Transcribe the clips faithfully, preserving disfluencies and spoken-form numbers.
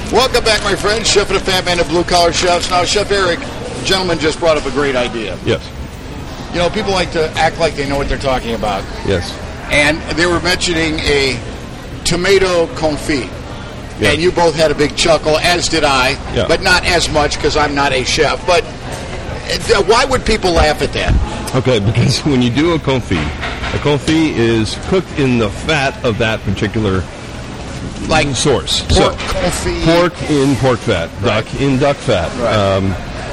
Welcome back, my friends. Chef and a Fat Man of Blue Collar Chefs. Now, Chef Eric, gentleman just brought up a great idea. Yes. You know, people like to act like they know what they're talking about. Yes. And they were mentioning a tomato confit. Yes. And you both had a big chuckle, as did I, yeah. but not as much because I'm not a chef. But uh, why would people laugh at that? Okay, because when you do a confit, a confit is cooked in the fat of that particular like source. Pork so, confit. Pork in pork fat, right. duck in duck fat. Right. Um,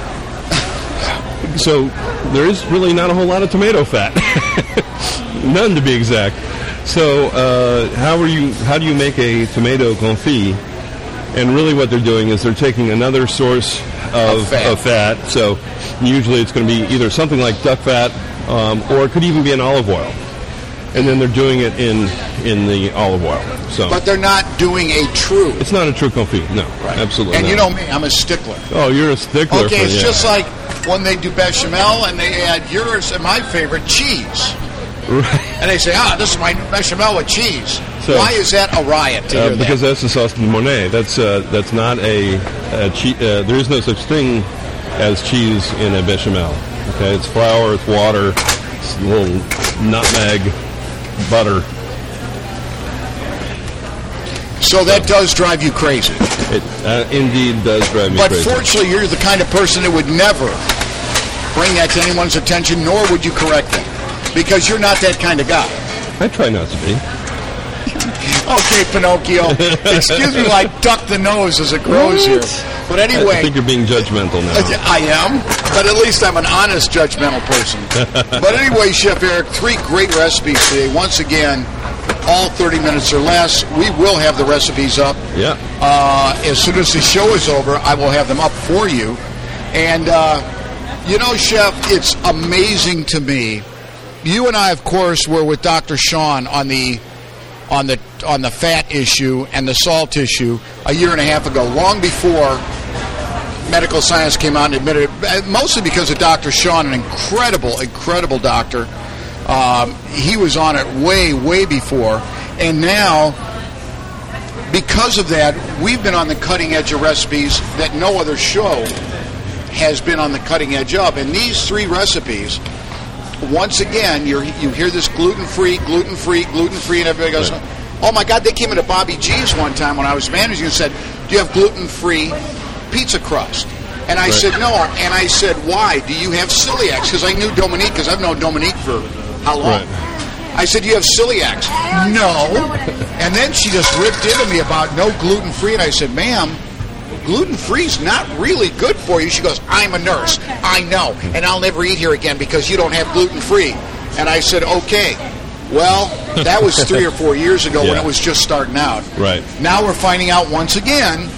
so there is really not a whole lot of tomato fat, none to be exact. So uh, how are you? How do you make a tomato confit? And really, what they're doing is they're taking another source of, of, fat. of fat. So usually, it's going to be either something like duck fat, um, or it could even be an olive oil. And then they're doing it in in the olive oil. So, but they're not doing a true. It's not a true confit. No, right. Absolutely. And not. you know me, I'm a stickler. Oh, you're a stickler. Okay, for, it's yeah. just like when they do bechamel and they add yours and my favorite cheese. Right. And they say, ah, this is my bechamel with cheese. So, why is that a riot to uh, hear because that? that's the sauce de Mornay. That's uh, that's not a, a cheese. Uh, there is no such thing as cheese in a bechamel. Okay, it's flour, it's water, it's a little nutmeg, butter. So that does drive you crazy. It uh, indeed does drive me but crazy. But fortunately, you're the kind of person that would never bring that to anyone's attention, nor would you correct them. Because you're not that kind of guy. I try not to be. Okay, Pinocchio. Excuse me, I duck the nose as it grows here. But anyway. I think you're being judgmental now. I am, but at least I'm an honest, judgmental person. But anyway, Chef Eric, three great recipes today. Once again, all thirty minutes or less. We will have the recipes up. Yeah. Uh, as soon as the show is over, I will have them up for you. And, uh, you know, Chef, it's amazing to me. You and I, of course, were with Doctor Sean on the on the on the fat issue and the salt issue a year and a half ago, long before medical science came out and admitted it, mostly because of Doctor Sean, an incredible, incredible doctor. Um, he was on it way, way before. And now, because of that, we've been on the cutting edge of recipes that no other show has been on the cutting edge of. And these three recipes, once again, you're, you hear this gluten-free, gluten-free, gluten-free, and everybody goes, right. Oh, my God, they came into Bobby G's one time when I was managing and said, do you have gluten-free pizza crust? And I right. said, no. And I said, why? Do you have celiacs? Because I knew Dominique, because I've known Dominique for how long? Right. I said, do you have celiacs? No. And then she just ripped into me about no gluten-free, and I said, ma'am, gluten-free is not really good for you. She goes, I'm a nurse. I know. And I'll never eat here again because you don't have gluten-free. And I said, okay. Well, that was three or four years ago yeah. when it was just starting out. Right. Now we're finding out once again,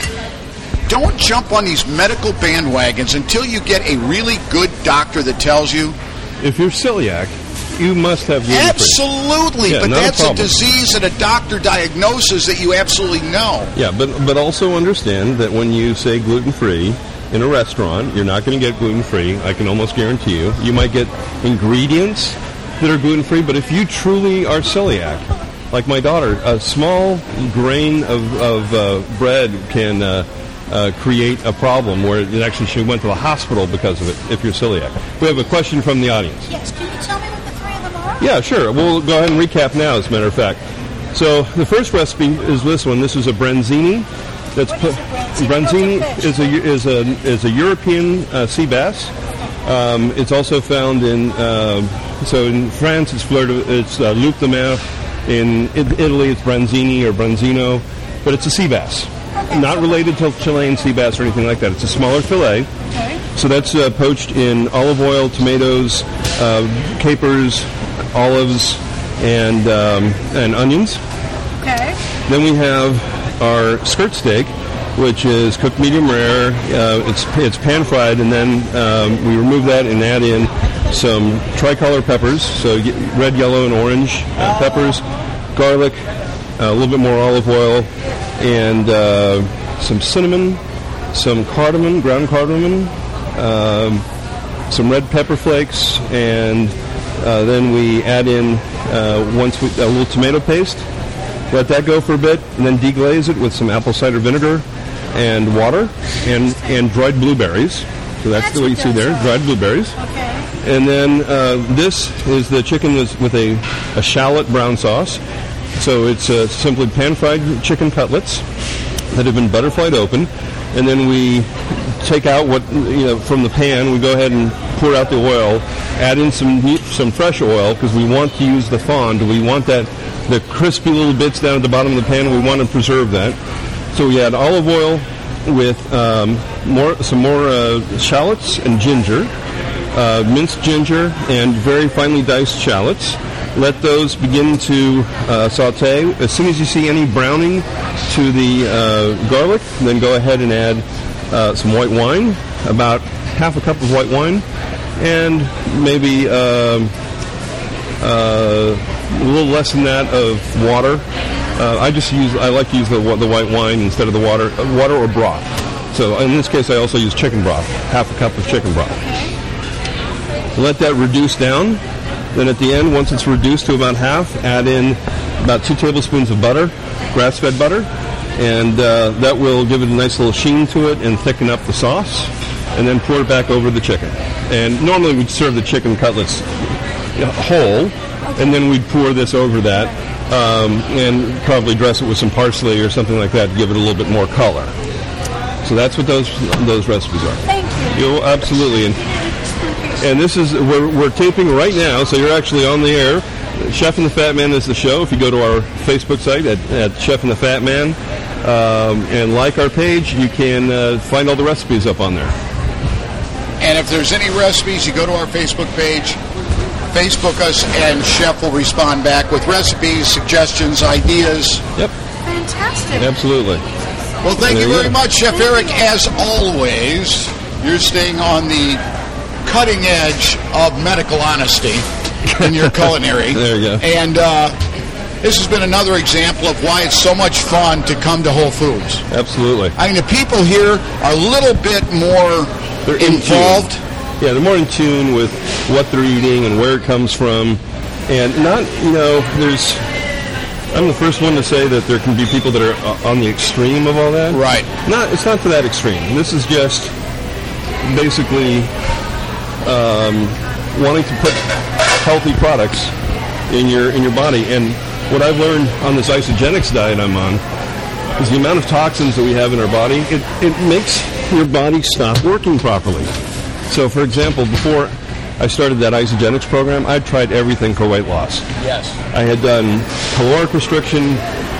don't jump on these medical bandwagons until you get a really good doctor that tells you. If you're celiac, you must have gluten-free. Absolutely, yeah, but that's a, a disease that a doctor diagnoses that you absolutely know. Yeah, but but also understand that when you say gluten-free in a restaurant, you're not going to get gluten-free. I can almost guarantee you. You might get ingredients that are gluten-free, but if you truly are celiac, like my daughter, a small grain of, of uh, bread can uh, uh, create a problem where it actually she went to the hospital because of it, if you're celiac. We have a question from the audience. Yes, can you tell me what the three of them are? Yeah, sure. We'll go ahead and recap now, as a matter of fact. So the first recipe is this one. This is a branzini. That's what is a branzini? branzini is a is a is a European uh, sea bass. Um, it's also found in uh, so in France it's fleur de, it's uh, loup de mer. In Italy it's branzini or branzino, but it's a sea bass. Okay. Not related to Chilean sea bass or anything like that. It's a smaller fillet. Okay. So that's uh, poached in olive oil, tomatoes, uh, capers, olives, and um, and onions. Okay. Then we have our skirt steak, which is cooked medium rare. Uh, it's it's pan fried, and then um, we remove that and add in some tricolor peppers, so red, yellow, and orange uh, peppers, garlic, uh, a little bit more olive oil, and uh, some cinnamon, some cardamom, ground cardamom, um, some red pepper flakes, and uh, then we add in uh, once we, a little tomato paste. Let that go for a bit, and then deglaze it with some apple cider vinegar, and water and, and dried blueberries. So that's, That's the way you what see there, those are. dried blueberries. Okay. And then uh, this is the chicken with, with a, a shallot brown sauce. So it's uh, simply pan-fried chicken cutlets that have been butterflied open. And then we take out what, you know, from the pan. We go ahead and pour out the oil, add in some some fresh oil because we want to use the fond. We want that, the crispy little bits down at the bottom of the pan. We want to preserve that. So we add olive oil with um, more some more uh, shallots and ginger, uh, minced ginger and very finely diced shallots. Let those begin to uh, saute. As soon as you see any browning to the uh, garlic, then go ahead and add uh, some white wine, about half a cup of white wine, and maybe uh, uh, a little less than that of water. Uh, I just use I like to use the the white wine instead of the water, uh, water or broth. So in this case, I also use chicken broth, half a cup of chicken broth. Let that reduce down. Then at the end, once it's reduced to about half, add in about two tablespoons of butter, grass-fed butter, and uh, that will give it a nice little sheen to it and thicken up the sauce, and then pour it back over the chicken. And normally we'd serve the chicken cutlets whole, and then we'd pour this over that, um, and probably dress it with some parsley or something like that to give it a little bit more color. So that's what those those recipes are. Thank you. You absolutely. And, And this is, we're, we're taping right now, so you're actually on the air. Chef and the Fat Man is the show. If you go to our Facebook site at, at Chef and the Fat Man um, and like our page, you can uh, find all the recipes up on there. And if there's any recipes, you go to our Facebook page, Facebook us, and Chef will respond back with recipes, suggestions, ideas. Yep. Fantastic. Absolutely. Well, thank There you you very go. much, Chef Eric. As always, you're staying on the cutting edge of medical honesty in your culinary. There you go. And uh, this has been another example of why it's so much fun to come to Whole Foods. Absolutely. I mean, the people here are a little bit more They're in involved. tune. Yeah, they're more in tune with what they're eating and where it comes from. And not, you know, there's... I'm the first one to say that there can be people that are uh, on the extreme of all that. Right. Not, it's not to that extreme. This is just basically... Um, wanting to put healthy products in your in your body. And what I've learned on this isogenics diet I'm on is the amount of toxins that we have in our body, it, it makes your body stop working properly. So, for example, before I started that isogenics program, I tried everything for weight loss. Yes. I had done caloric restriction,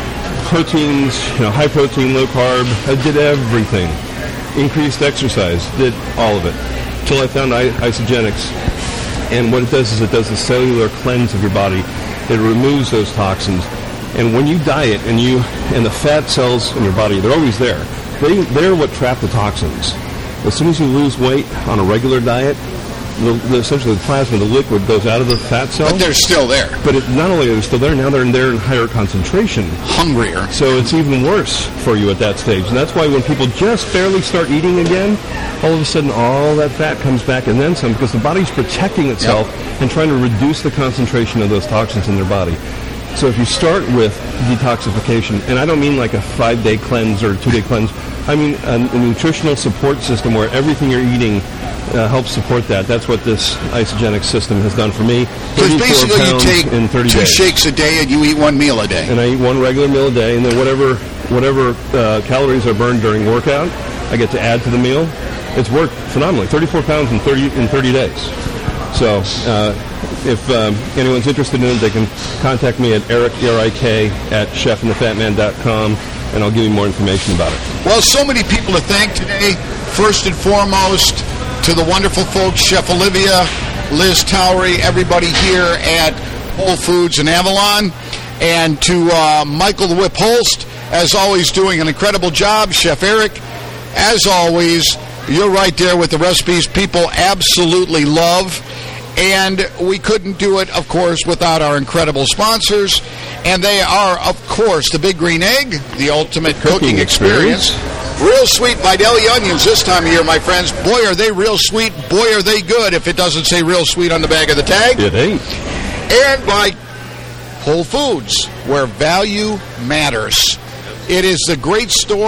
proteins, you know, high protein, low carb. I did everything. Increased exercise, did all of it. Until I found I- isogenics. And what it does is it does a cellular cleanse of your body. It removes those toxins. And when you diet and you and the fat cells in your body, they're always there. They, they're what trap the toxins. As soon as you lose weight on a regular diet, the, the, essentially the plasma, the liquid, goes out of the fat cell. But they're still there. But it, not only are they still there, now they're in there in higher concentration. Hungrier. So it's even worse for you at that stage. And that's why when people just barely start eating again, all of a sudden all that fat comes back and then some, because the body's protecting itself Yep. and trying to reduce the concentration of those toxins in their body. So if you start with detoxification, and I don't mean like a five-day cleanse or two-day cleanse, I mean a, a nutritional support system where everything you're eating uh, helps support that. That's what this isogenic system has done for me. Because thirty-four basically you pounds take in thirty two days. shakes a day and you eat one meal a day. And I eat one regular meal a day, and then whatever whatever uh, calories are burned during workout, I get to add to the meal. It's worked phenomenally. thirty-four pounds in thirty in thirty days. So uh, if um, anyone's interested in it, they can contact me at Eric, E R I K, at chef and the fat man dot com, and I'll give you more information about it. Well, so many people to thank today. First and foremost, to the wonderful folks, Chef Olivia, Liz Towery, everybody here at Whole Foods in Avalon, and to uh, Michael the Whip Holst, as always, doing an incredible job. Chef Eric, as always, you're right there with the recipes people absolutely love. And we couldn't do it, of course, without our incredible sponsors. And they are, of course, the Big Green Egg, the ultimate cooking, Cooking experience. experience. Real sweet Vidalia onions this time of year, my friends. Boy, are they real sweet. Boy, are they good if it doesn't say real sweet on the back of the tag. It ain't. And by Whole Foods, where value matters. It is the great store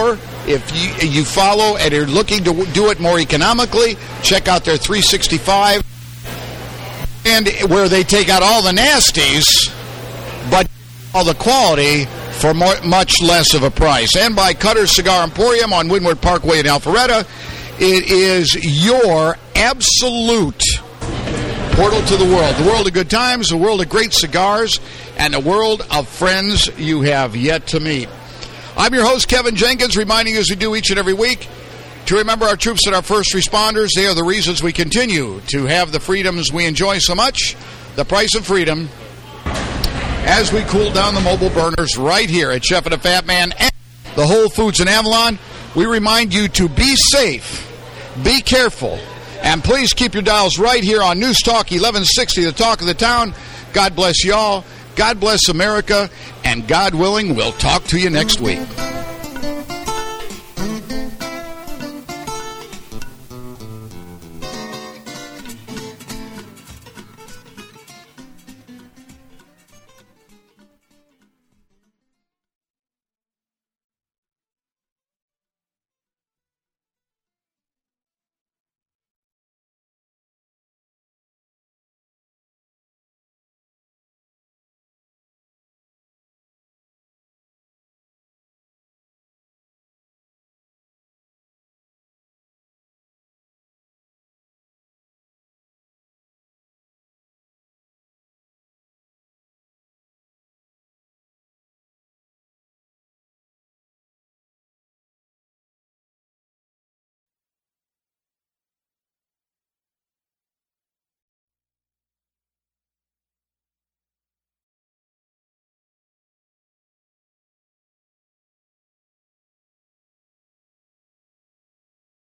If you, you follow and are looking to do it more economically, check out their three sixty-five, and where they take out all the nasties, but all the quality for more, much less of a price. And by Cutter's Cigar Emporium on Windward Parkway in Alpharetta, it is your absolute portal to the world. The world of good times, the world of great cigars, and the world of friends you have yet to meet. I'm your host, Kevin Jenkins, reminding you as we do each and every week to remember our troops and our first responders. They are the reasons we continue to have the freedoms we enjoy so much. The price of freedom as we cool down the mobile burners right here at Chef and the Fat Man and the Whole Foods in Avalon. We remind you to be safe, be careful, and please keep your dials right here on News Talk eleven sixty, the talk of the town. God bless y'all. God bless America. And God willing, we'll talk to you next week.